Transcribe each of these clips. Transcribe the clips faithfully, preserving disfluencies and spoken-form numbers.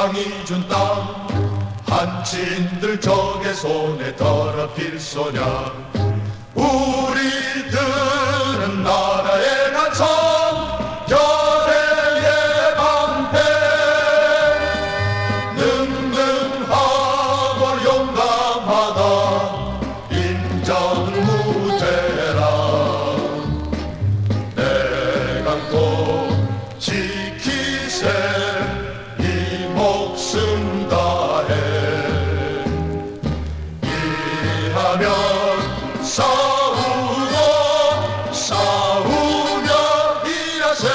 세상이 준 땅 한친들 적의 손에 더럽힐 소냐. 우리들은 나라의 간성 결의 예방패 능능하고 용감하다 인정은 무죄라. 내 강도 지키세 이 목숨 다해 일하면 싸우고 싸우며 일하세.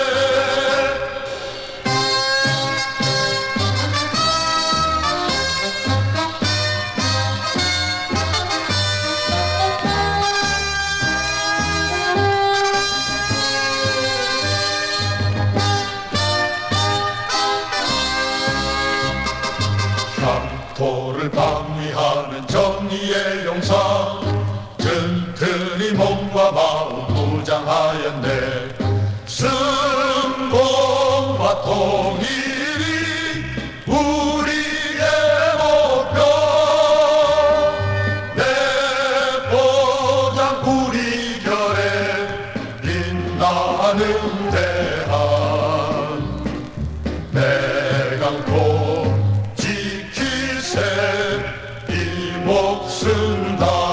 향토를 방위하는 정의의 용사 튼튼히 몸과 마음 무장하였네. 승공과 통일이 우리의 목표. 내 보장 우리 결에 빛나는 대한 내 강도 지키세 이 목숨 다